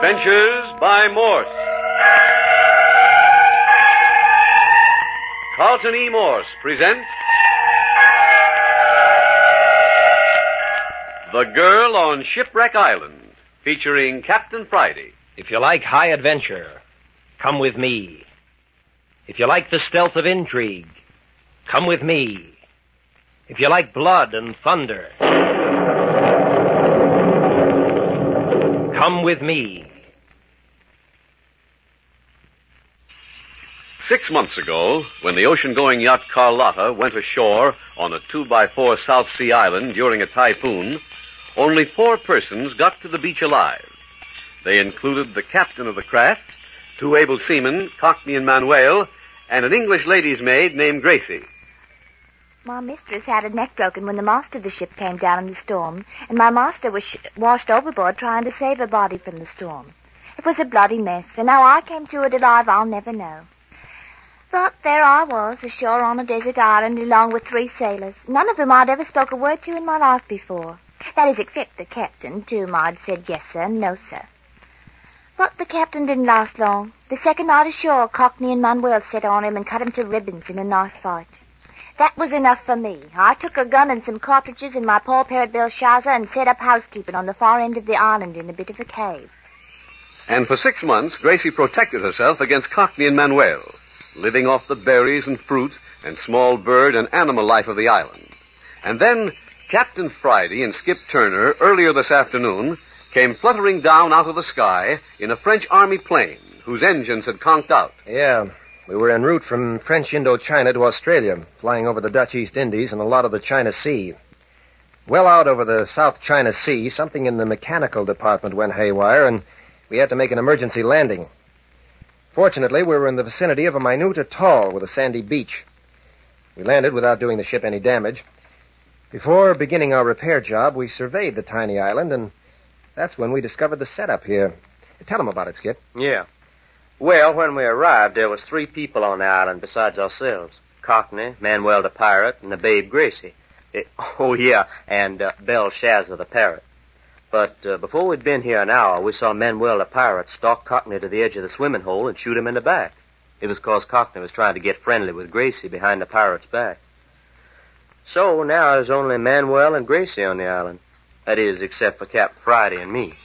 Adventures by Morse. Carlton E. Morse presents The Girl on Shipwreck Island, featuring Captain Friday. If you like high adventure, come with me. If you like the stealth of intrigue, come with me. If you like blood and thunder, come with me. 6 months ago, when the ocean-going yacht Carlotta went ashore on a 2x4 South Sea Island during a typhoon, only 4 persons got to the beach alive. They included the captain of the craft, 2 able seamen, Cockney and Manuel, and an English lady's maid named Gracie. My mistress had her neck broken when the mast of the ship came down in the storm, and my master was washed overboard trying to save her body from the storm. It was a bloody mess, and how I came to it alive I'll never know. But there I was, ashore on a desert island, along with 3 sailors, none of whom I'd ever spoke a word to in my life before. That is, except the captain, to whom I'd said yes, sir, and no, sir. But the captain didn't last long. The second night ashore, Cockney and Manuel set on him and cut him to ribbons in a knife fight. That was enough for me. I took a gun and some cartridges and my Paul Parrott Belshazzar and set up housekeeping on the far end of the island in a bit of a cave. And for 6 months, Gracie protected herself against Cockney and Manuel, living off the berries and fruit and small bird and animal life of the island. And then Captain Friday and Skip Turner, earlier this afternoon, came fluttering down out of the sky in a French Army plane whose engines had conked out. Yeah, we were en route from French Indochina to Australia, flying over the Dutch East Indies and a lot of the China Sea. Well out over the South China Sea, something in the mechanical department went haywire, and we had to make an emergency landing. Fortunately, we were in the vicinity of a minute atoll with a sandy beach. We landed without doing the ship any damage. Before beginning our repair job, we surveyed the tiny island, and that's when we discovered the setup here. Tell them about it, Skip. Yeah. Well, when we arrived, there was 3 people on the island besides ourselves. Cockney, Manuel the pirate, and the babe Gracie. And Belshazzar the parrot. But before we'd been here an hour, we saw Manuel the pirate stalk Cockney to the edge of the swimming hole and shoot him in the back. It was because Cockney was trying to get friendly with Gracie behind the pirate's back. So now there's only Manuel and Gracie on the island. That is, except for Captain Friday and me.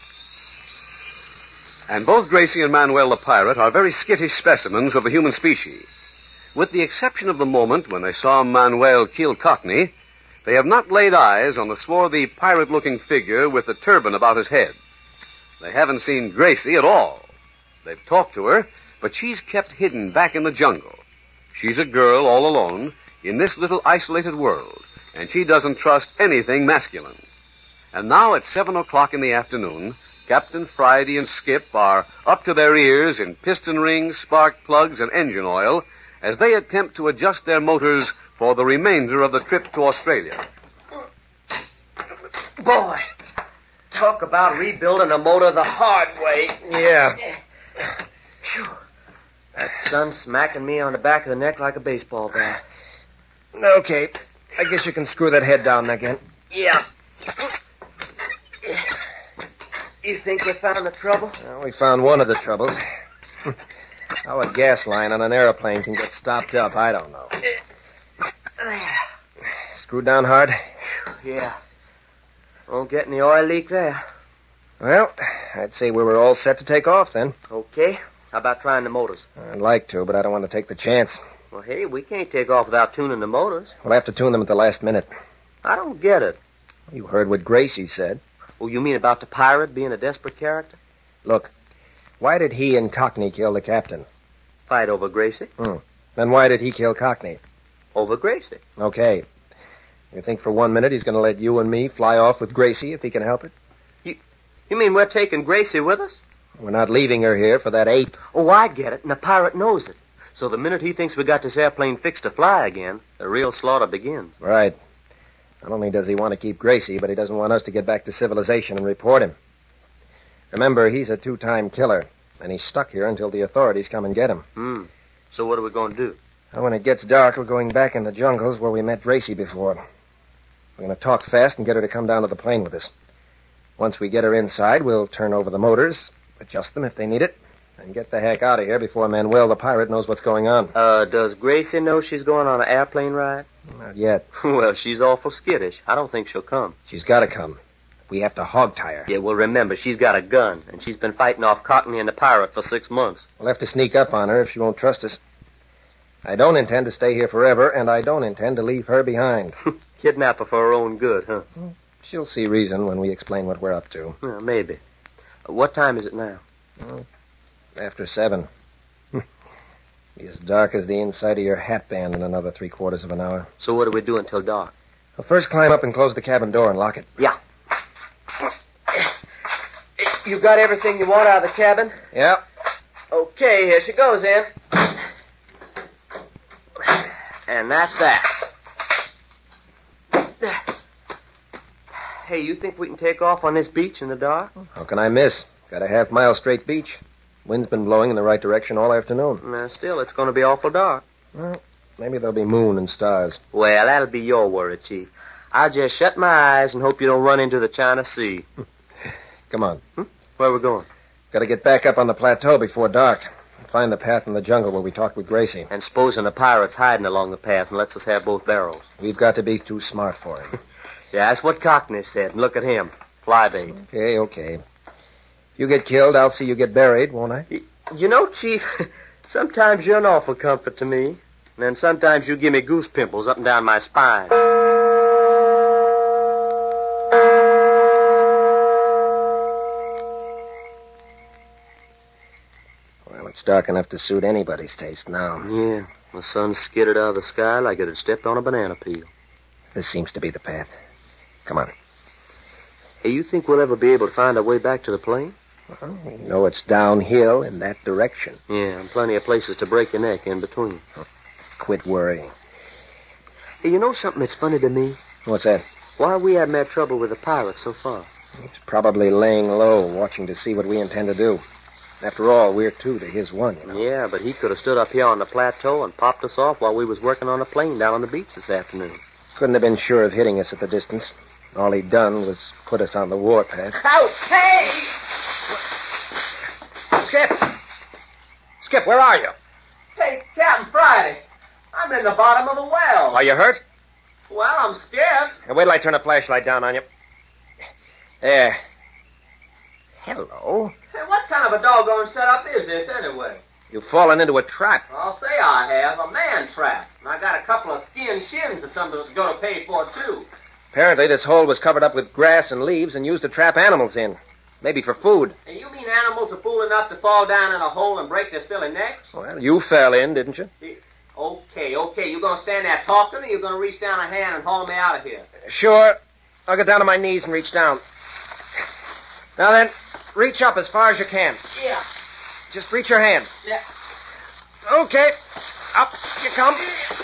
And both Gracie and Manuel the pirate are very skittish specimens of the human species. With the exception of the moment when they saw Manuel kill Cockney, they have not laid eyes on the swarthy, pirate-looking figure with the turban about his head. They haven't seen Gracie at all. They've talked to her, but she's kept hidden back in the jungle. She's a girl all alone in this little isolated world, and she doesn't trust anything masculine. And now at 7 o'clock in the afternoon, Captain Friday and Skip are up to their ears in piston rings, spark plugs, and engine oil as they attempt to adjust their motors for the remainder of the trip to Australia. Boy, talk about rebuilding a motor the hard way. Yeah. Phew. That sun's smacking me on the back of the neck like a baseball bat. Okay, I guess you can screw that head down again. Yeah. You think we found the trouble? Well, we found one of the troubles. How a gas line on an airplane can get stopped up, I don't know. Screwed down hard? Yeah. Won't get any oil leak there. Well, I'd say we were all set to take off then. Okay. How about trying the motors? I'd like to, but I don't want to take the chance. Well, hey, we can't take off without tuning the motors. We'll have to tune them at the last minute. I don't get it. You heard what Gracie said. Oh, you mean about the pirate being a desperate character? Look, why did he and Cockney kill the captain? Fight over Gracie? Then why did he kill Cockney? Over Gracie. Okay. You think for 1 minute he's going to let you and me fly off with Gracie if he can help it? You mean we're taking Gracie with us? We're not leaving her here for that ape. Oh, I get it, and the pirate knows it. So the minute he thinks we got this airplane fixed to fly again, the real slaughter begins. Right. Not only does he want to keep Gracie, but he doesn't want us to get back to civilization and report him. Remember, he's a 2-time killer, and he's stuck here until the authorities come and get him. So what are we going to do? Well, when it gets dark, we're going back in the jungles where we met Gracie before. We're going to talk fast and get her to come down to the plane with us. Once we get her inside, we'll turn over the motors, Adjust them if they need it, and get the heck out of here before Manuel the pirate knows what's going on. Does Gracie know she's going on an airplane ride? Not yet. Well, she's awful skittish. I don't think she'll come. She's got to come. We have to hog-tie her. Yeah, well, remember, she's got a gun, and she's been fighting off Cockney and the pirate for 6 months. We'll have to sneak up on her if she won't trust us. I don't intend to stay here forever, and I don't intend to leave her behind. Kidnap her for her own good, huh? She'll see reason when we explain what we're up to. Yeah, maybe. What time is it now? Well, after 7. Be as dark as the inside of your hat band in another 3/4 of an hour. So what do we do until dark? Well, first climb up and close the cabin door and lock it. Yeah. You got everything you want out of the cabin? Yeah. Okay, here she goes, then. And that's that. Hey, you think we can take off on this beach in the dark? How can I miss? Got a half-mile straight beach. Wind's been blowing in the right direction all afternoon. Still, it's going to be awful dark. Well, maybe there'll be moon and stars. Well, that'll be your worry, Chief. I'll just shut my eyes and hope you don't run into the China Sea. Come on. Where are we going? Got to get back up on the plateau before dark. Find the path in the jungle where we talked with Gracie. And supposing the pirate's hiding along the path and lets us have both barrels. We've got to be too smart for him. Yeah, that's what Cockney said. And look at him. Fly bait. Okay. You get killed, I'll see you get buried, won't I? You know, Chief, sometimes you're an awful comfort to me. And then sometimes you give me goose pimples up and down my spine. Well, it's dark enough to suit anybody's taste now. Yeah, the sun skidded out of the sky like it had stepped on a banana peel. This seems to be the path. Come on. Hey, you think we'll ever be able to find our way back to the plane? Well, you know it's downhill in that direction. Yeah, and plenty of places to break your neck in between. Quit worrying. Hey, you know something that's funny to me? What's that? Why we haven't had trouble with the pirates so far. He's probably laying low, watching to see what we intend to do. After all, we're 2 to his 1, you know. Yeah, but he could have stood up here on the plateau and popped us off while we was working on the plane down on the beach this afternoon. Couldn't have been sure of hitting us at the distance. All he'd done was put us on the warpath. Out! Hey! Skip, where are you? Hey, Captain Friday. I'm in the bottom of the well. Are you hurt? Well, I'm scared. Now, wait till I turn the flashlight down on you. There. Hello. Hey, what kind of a doggone setup is this, anyway? You've fallen into a trap. I'll say I have. A man trap. And I got a couple of skinned shins that somebody's going to pay for, too. Apparently, this hole was covered up with grass and leaves and used to trap animals in. Maybe for food. And you mean animals are fool enough to fall down in a hole and break their silly necks? Well, you fell in, didn't you? Okay. You going to stand there talking, or you going to reach down a hand and haul me out of here? Sure. I'll get down to my knees and reach down. Now then, reach up as far as you can. Yeah. Just reach your hand. Yeah. Okay. Up you come.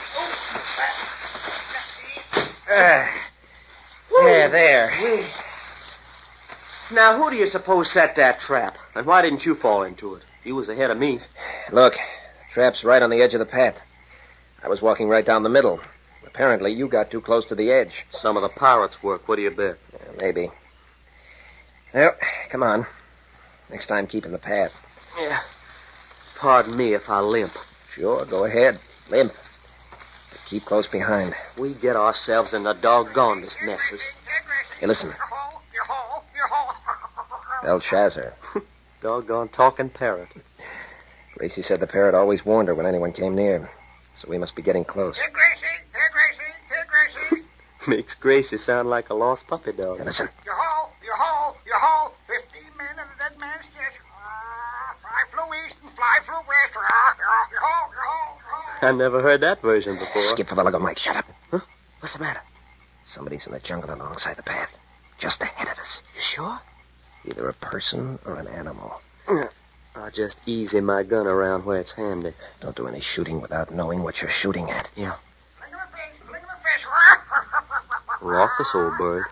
There. Now, who do you suppose set that trap? And why didn't you fall into it? You was ahead of me. Look, the trap's right on the edge of the path. I was walking right down the middle. Apparently, you got too close to the edge. Some of the pirates' work. What do you bet? Maybe. Well, come on. Next time, keep in the path. Yeah. Pardon me if I limp. Sure, go ahead. Limp. But keep close behind. We get ourselves in the doggonedest messes. Hey, listen. Belshazzar. Doggone talking parrot. Gracie said the parrot always warned her when anyone came near. So we must be getting close. Here, Gracie. Makes Gracie sound like a lost puppy dog. Hey, listen. Your hole. 15 men in a dead man's chest. Fly flew east and fly flew west. Your hole. I never heard that version before. Skip for the lug of Mike. Shut up. Huh? What's the matter? Somebody's in the jungle alongside the path. Just ahead of us. You sure? Either a person or an animal. I'll just easy my gun around where it's handy. Don't do any shooting without knowing what you're shooting at. Yeah. Fling him a fish. We're off this old bird.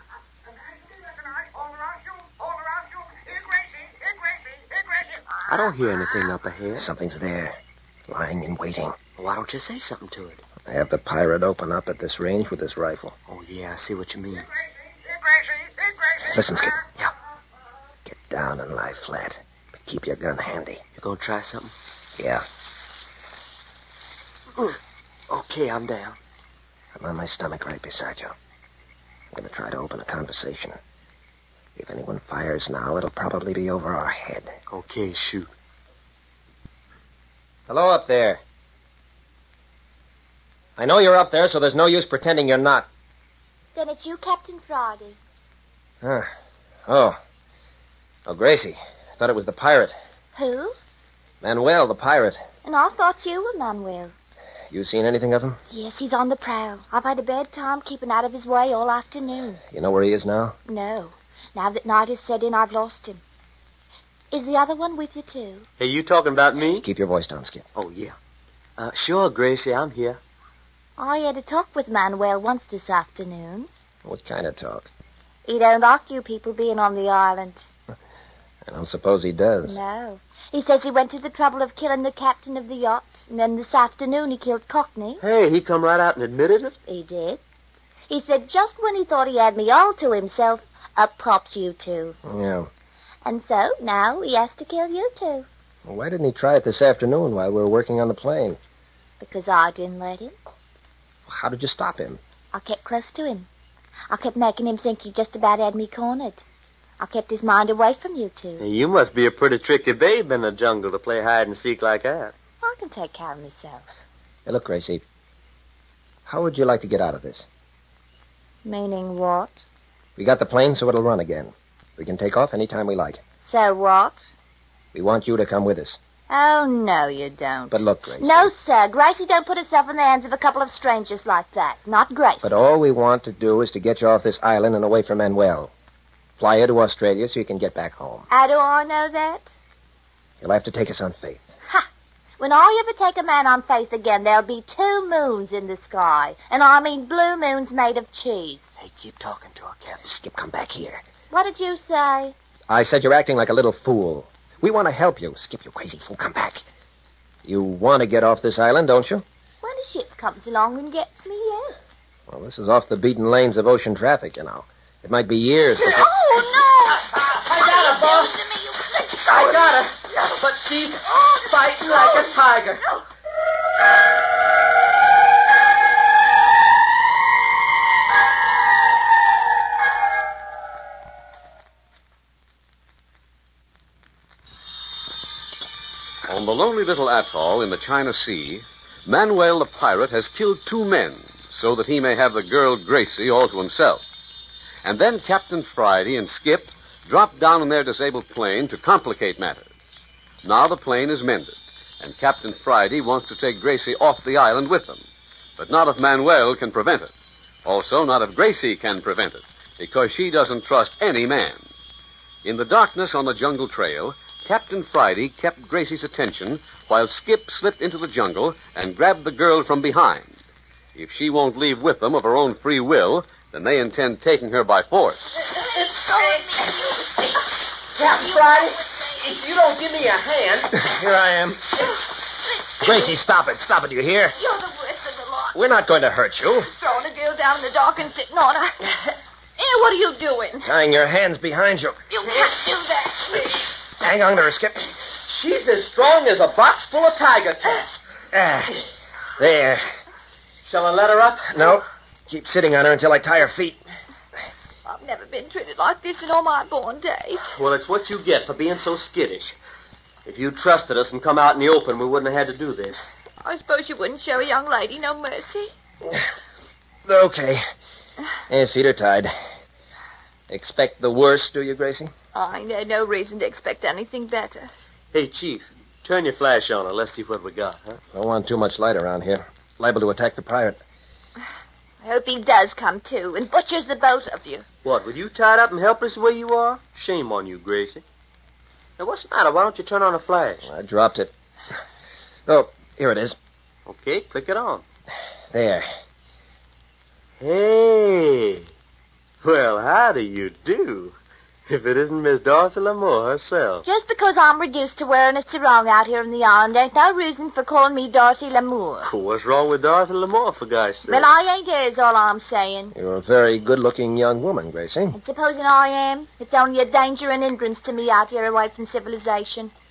Hold around, shoot. Here, Gracie. I don't hear anything up ahead. Something's there, lying and waiting. Why don't you say something to it? I have the pirate open up at this range with his rifle. Oh, yeah, I see what you mean. Here, Gracie. Listen, Skip. Yeah. Get down and lie flat. But keep your gun handy. You gonna try something? Yeah. Okay, I'm down. I'm on my stomach right beside you. I'm going to try to open a conversation. If anyone fires now, it'll probably be over our head. Okay, shoot. Hello up there. I know you're up there, so there's no use pretending you're not. Then it's you, Captain Friday. Huh. Oh, Gracie. I thought it was the pirate. Who? Manuel, the pirate. And I thought you were Manuel. You seen anything of him? Yes, he's on the prowl. I've had a bad time keeping out of his way all afternoon. You know where he is now? No. Now that night has set in, I've lost him. Is the other one with you, too? Hey, you talking about me? Keep your voice down, Skip. Oh, yeah. Sure, Gracie, I'm here. I had a talk with Manuel once this afternoon. What kind of talk? He don't like you people being on the island. I don't suppose he does. No. He says he went to the trouble of killing the captain of the yacht, and then this afternoon he killed Cockney. Hey, he come right out and admitted it? He did. He said just when he thought he had me all to himself, up pops you two. Yeah. And so now he has to kill you two. Well, why didn't he try it this afternoon while we were working on the plane? Because I didn't let him. How did you stop him? I kept close to him. I kept making him think he just about had me cornered. I kept his mind away from you two. Hey, you must be a pretty tricky babe in the jungle to play hide and seek like that. I can take care of myself. Hey, look, Gracie. How would you like to get out of this? Meaning what? We got the plane, so it'll run again. We can take off any time we like. So what? We want you to come with us. Oh, no, you don't. But look, Gracie. No, sir. Gracie don't put herself in the hands of a couple of strangers like that. Not Gracie. But all we want to do is to get you off this island and away from Manuel. Fly you to Australia so you can get back home. How do I know that? You'll have to take us on faith. Ha! When I ever take a man on faith again, there'll be 2 moons in the sky. And I mean blue moons made of cheese. Hey, keep talking to her, Captain. Skip, come back here. What did you say? I said you're acting like a little fool. We want to help you. Skip, you crazy fool, come back. You want to get off this island, don't you? When a ship comes along and gets me, yes. Well, this is off the beaten lanes of ocean traffic, you know. It might be years. Oh, no! I got her, boss. I got her. But she's fighting like a tiger. On the lonely little atoll in the China Sea, Manuel the pirate has killed 2 men so that he may have the girl Gracie all to himself. And then Captain Friday and Skip drop down in their disabled plane to complicate matters. Now the plane is mended, and Captain Friday wants to take Gracie off the island with them. But not if Manuel can prevent it. Also, not if Gracie can prevent it, because she doesn't trust any man. In the darkness on the jungle trail, Captain Friday kept Gracie's attention while Skip slipped into the jungle and grabbed the girl from behind. If she won't leave with them of her own free will, then they intend taking her by force. Captain Friday, if you don't give me a hand... Here I am. Gracie, stop it. Stop it, you hear? You're the worst of the lot. We're not going to hurt you. Throwing a girl down in the dark and sitting on her. What are you doing? Tying your hands behind you. You can't do that. Hang on to her, Skip. She's as strong as a box full of tiger cats. There. Shall I let her up? No. Keep sitting on her until I tie her feet. I've never been treated like this in all my born days. Well, it's what you get for being so skittish. If you trusted us and come out in the open, we wouldn't have had to do this. I suppose you wouldn't show a young lady no mercy. Okay. His feet are tied. Expect the worst, do you, Gracie? I ain't had no reason to expect anything better. Hey, Chief, turn your flash on her. Let's see what we got, huh? Don't want too much light around here. Liable to attack the pirate. I hope he does come too and butchers the both of you. What, with you tied up and helpless the way you are? Shame on you, Gracie. Now, what's the matter? Why don't you turn on a flash? I dropped it. Oh, here it is. Okay, click it on. There. Hey. Well, how do you do? If it isn't Miss Dorothy Lamour herself. Just because I'm reduced to wearing a sarong out here in the island ain't no reason for calling me Dorothy Lamour. What's wrong with Dorothy Lamour, for God's sake? Well, I ain't here is all I'm saying. You're a very good-looking young woman, Gracie. And supposing I am, it's only a danger and hindrance to me out here away from civilization.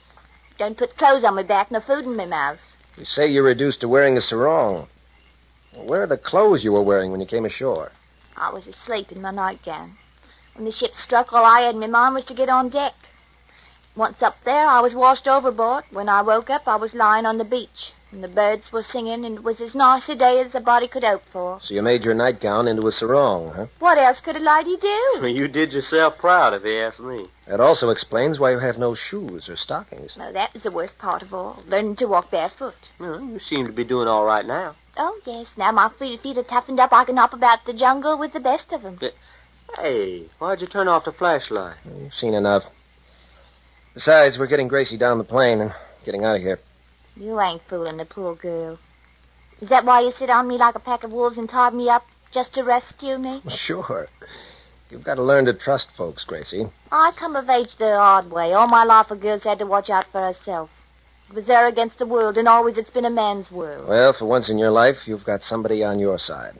Don't put clothes on my back nor food in my mouth. You say you're reduced to wearing a sarong. Where are the clothes you were wearing when you came ashore? I was asleep in my nightgown. When the ship struck, all I had in my mind was to get on deck. Once up there, I was washed overboard. When I woke up, I was lying on the beach. And the birds were singing, and it was as nice a day as a body could hope for. So you made your nightgown into a sarong, huh? What else could a lady do? You did yourself proud, if you ask me. That also explains why you have no shoes or stockings. Well, that was the worst part of all, learning to walk barefoot. Well, you seem to be doing all right now. Oh, yes. Now my feet are toughened up. I can hop about the jungle with the best of them. Hey, why'd you turn off the flashlight? You've seen enough. Besides, we're getting Gracie down the plane and getting out of here. You ain't fooling the poor girl. Is that why you sit on me like a pack of wolves and tied me up just to rescue me? Sure. You've got to learn to trust folks, Gracie. I come of age the hard way. All my life a girl's had to watch out for herself. It was her against the world, and always it's been a man's world. Well, for once in your life, you've got somebody on your side.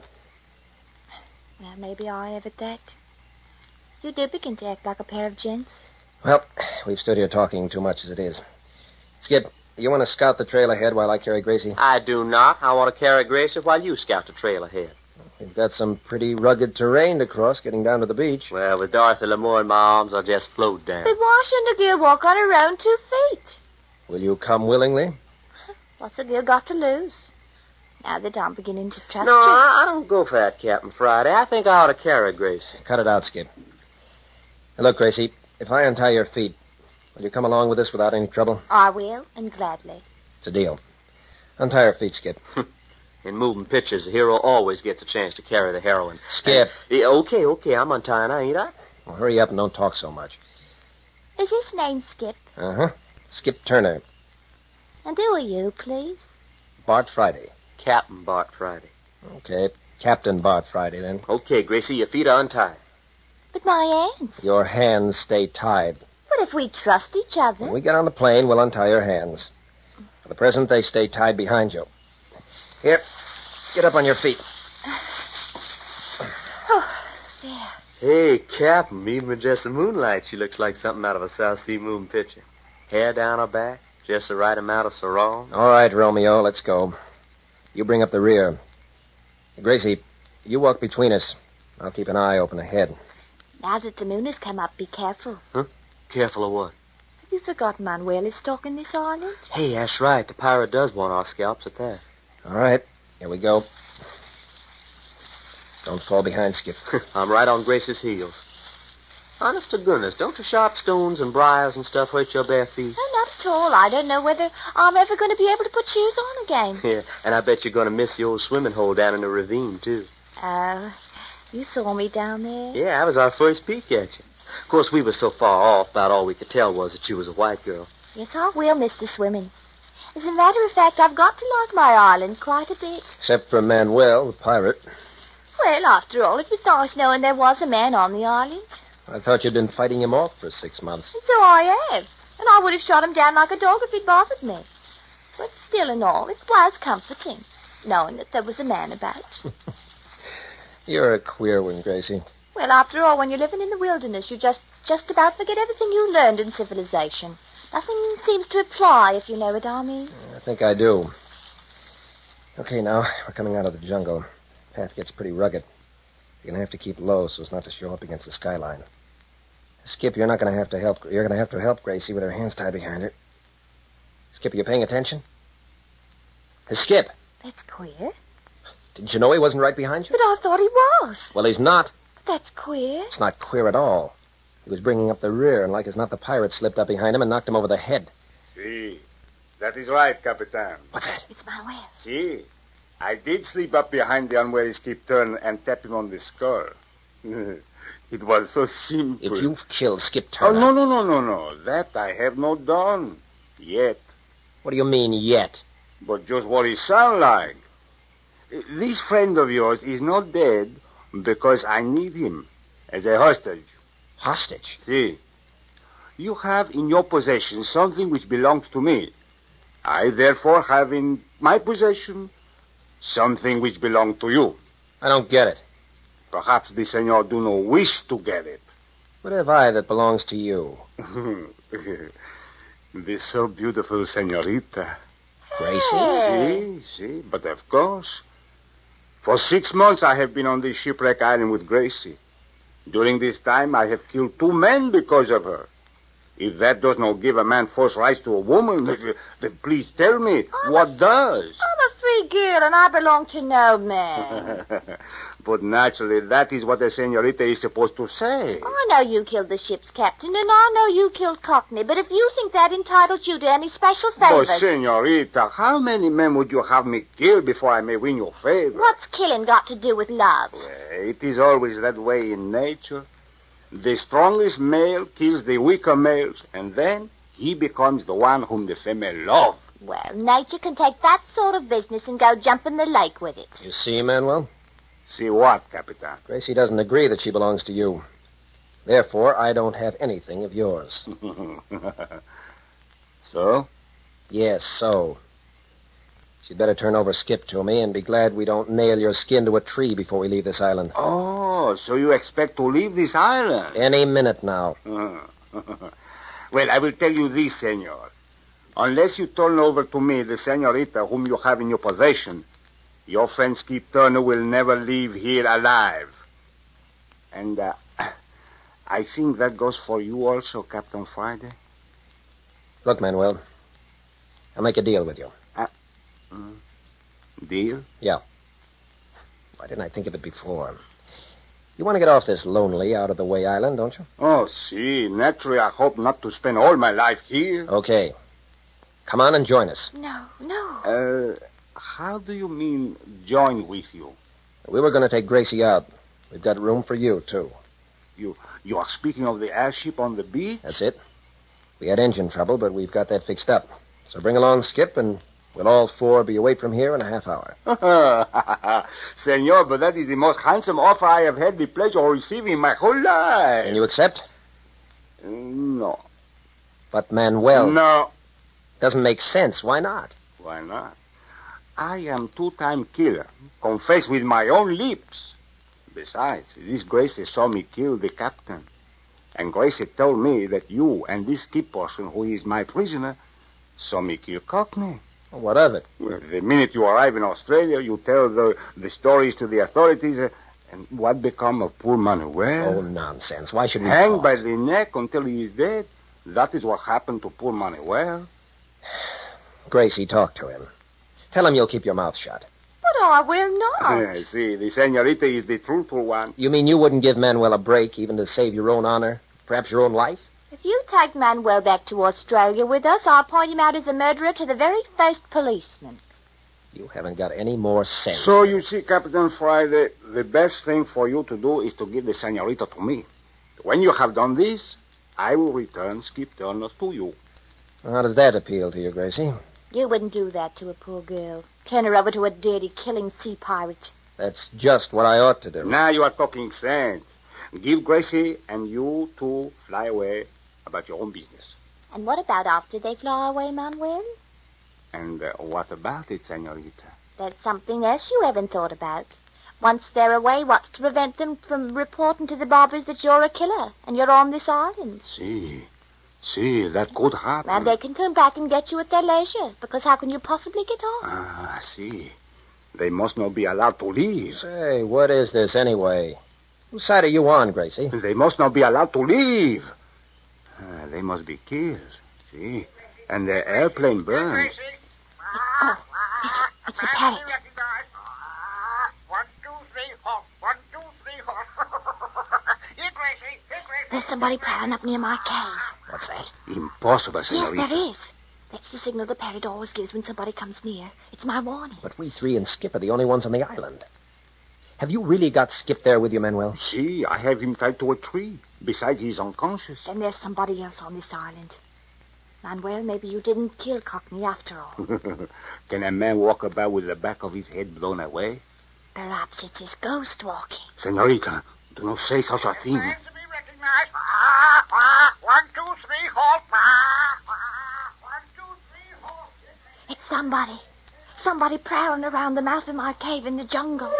Well, maybe I have at that. You do begin to act like a pair of gents. Well, we've stood here talking too much as it is. Skip, you want to scout the trail ahead while I carry Gracie? I do not. I want to carry Gracie while you scout the trail ahead. We've got some pretty rugged terrain to cross getting down to the beach. Well, with Dorothy Lamour in my arms, I'll just float down. But why shouldn't a girl walk on her own 2 feet? Will you come willingly? What's a girl got to lose? Now that I'm beginning to trust No, you. I don't go for that, Captain Friday. I think I ought to carry Gracie. Cut it out, Skip. Now, look, Gracie, if I untie your feet, will you come along with us without any trouble? I will, and gladly. It's a deal. Untie her feet, Skip. In moving pictures, the hero always gets a chance to carry the heroine. Skip. Yeah, okay, I'm untying her, ain't I? Well, hurry up and don't talk so much. Is his name Skip? Uh-huh. Skip Turner. And who are you, please? Bart Friday. Captain Bart Friday. Okay, Captain Bart Friday, then. Okay, Gracie, your feet are untied. But my hands. Your hands stay tied. But if we trust each other. When we get on the plane, we'll untie your hands. For the present, they stay tied behind you. Here, get up on your feet. Oh, there. Hey, Captain, even in just the moonlight, she looks like something out of a South Sea moon picture. Hair down her back, just the right amount of sarong. All right, Romeo, let's go. You bring up the rear. Gracie, you walk between us. I'll keep an eye open ahead. Now that the moon has come up, be careful. Huh? Careful of what? Have you forgotten Manuel is stalking this island? Hey, that's right. The pirate does want our scalps at that. All right, here we go. Don't fall behind, Skip. I'm right on Gracie's heels. Honest to goodness, don't the sharp stones and briars and stuff hurt your bare feet? No, not at all. I don't know whether I'm ever going to be able to put shoes on again. Yeah, and I bet you're going to miss the old swimming hole down in the ravine, too. Oh, you saw me down there? Yeah, that was our first peek at you. Of course, we were so far off, about all we could tell was that you was a white girl. Yes, I will miss the swimming. As a matter of fact, I've got to like my island quite a bit. Except for Manuel, the pirate. Well, after all, it was nice knowing there was a man on the island. I thought you'd been fighting him off for 6 months. And so I have. And I would have shot him down like a dog if he'd bothered me. But still and all, it was comforting, knowing that there was a man about. You're a queer one, Gracie. Well, after all, when you're living in the wilderness, you just about forget everything you learned in civilization. Nothing seems to apply, if you know what I mean. I think I do. Okay, now, we're coming out of the jungle. The path gets pretty rugged. You're going to have to keep low so as not to show up against the skyline. Skip, you're not going to have to help. You're going to have to help Gracie with her hands tied behind her. Skip, are you paying attention? Skip. That's queer. Didn't you know he wasn't right behind you? But I thought he was. Well, he's not. That's queer. It's not queer at all. He was bringing up the rear, and like as not, the pirate slipped up behind him and knocked him over the head. See, that is right, Capitan. What's that? It's Manuel. See, I did slip up behind the unwary Skip Turner and tap him on the skull. It was so simple. If you've killed Skip Oh, Turner... no. That I have not done. Yet. What do you mean, yet? But just what he sound like. This friend of yours is not dead because I need him as a hostage. Hostage? See, you have in your possession something which belongs to me. I therefore have in my possession something which belongs to you. I don't get it. Perhaps the senor do not wish to get it. What have I that belongs to you? This so beautiful senorita. Gracie? See, but of course. For 6 months I have been on this shipwreck island with Gracie. During this time I have killed 2 men because of her. If that does not give a man false rights to a woman, then please tell me, what does? I'm a free girl, and I belong to no man. But naturally, that is what a senorita is supposed to say. I know you killed the ship's captain, and I know you killed Cockney, but if you think that entitles you to any special favors... But, senorita, how many men would you have me kill before I may win your favor? What's killing got to do with love? It is always that way in nature. The strongest male kills the weaker males, and then he becomes the one whom the female loves. Well, nature can take that sort of business and go jump in the lake with it. You see, Manuel? See what, Capitan? Gracie doesn't agree that she belongs to you. Therefore, I don't have anything of yours. So? Yes, so. She'd better turn over Skip to me and be glad we don't nail your skin to a tree before we leave this island. Oh, so you expect to leave this island? Any minute now. Well, I will tell you this, senor. Unless you turn over to me the senorita whom you have in your possession, your friend Skip Turner will never leave here alive. And I think that goes for you also, Captain Friday. Look, Manuel, I'll make a deal with you. Deal? Yeah. Why didn't I think of it before? You want to get off this lonely, out-of-the-way island, don't you? Oh, see, naturally I hope not to spend all my life here. Okay. Come on and join us. No. How do you mean join with you? We were going to take Gracie out. We've got room for you, too. You are speaking of the airship on the beach? That's it. We had engine trouble, but we've got that fixed up. So bring along Skip, and we'll all 4 be away from here in a half hour. Senor, but that is the most handsome offer I have had the pleasure of receiving in my whole life. Can you accept? No. But Manuel... No. Doesn't make sense. Why not? Why not? I am 2-time killer. Confess with my own lips. Besides, this Gracie saw me kill the captain. And Gracie told me that you and this Skip person, who is my prisoner, saw me kill Cockney. Well, what of it? Well, the minute you arrive in Australia, you tell the stories to the authorities. And what become of poor Manuel? Oh, nonsense. Why should we hang talk? by the neck until he is dead? That is what happened to poor Manuel. Gracie, talk to him. Tell him you'll keep your mouth shut. But I will not. I see. The senorita is the truthful one. You mean you wouldn't give Manuel a break, even to save your own honor? Perhaps your own life? If you take Manuel back to Australia with us, I'll point him out as a murderer to the very first policeman. You haven't got any more sense. So you see, Captain Friday, the best thing for you to do is to give the senorita to me. When you have done this, I will return Skip Turner to you. How does that appeal to you, Gracie? You wouldn't do that to a poor girl. Turn her over to a dirty, killing sea pirate. That's just what I ought to do. Now you are talking sense. Give Gracie and you two fly away about your own business. And what about after they fly away, Manuel? And what about it, senorita? There's something else you haven't thought about. Once they're away, what's to prevent them from reporting to the Bobbers that you're a killer and you're on this island? See, that could happen. And they can come back and get you at their leisure, because how can you possibly get off? I see. They must not be allowed to leave. Say, what is this anyway? Whose side are you on, Gracie? They must not be allowed to leave. They must be killed. See? And their airplane burned. Oh, it's the parrot. 1, 2, 3, halt. 1, 2, 3, halt. Here, Gracie. There's somebody prowling up near my cave. What's that? Impossible, senorita. Yes, there is. That's the signal the parrot always gives when somebody comes near. It's my warning. But we 3 and Skip are the only ones on the island. Have you really got Skip there with you, Manuel? See, I have him tied to a tree. Besides, he's unconscious. Then there's somebody else on this island. Manuel, maybe you didn't kill Cockney after all. Can a man walk about with the back of his head blown away? Perhaps it's his ghost walking. Senorita, do not say such a thing. Plans to be recognized. 1, 2, 3, halt. 1, 2, 3, halt. It's somebody. Somebody prowling around the mouth of my cave in the jungle.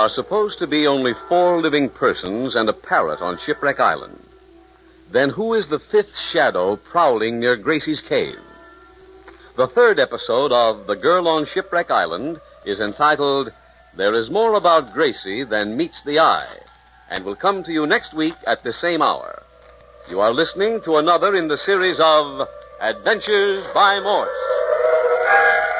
are supposed to be only 4 living persons and a parrot on Shipwreck Island. Then who is the 5th shadow prowling near Gracie's cave? The 3rd episode of The Girl on Shipwreck Island is entitled There is More About Gracie Than Meets the Eye, and will come to you next week at the same hour. You are listening to another in the series of Adventures by Morse.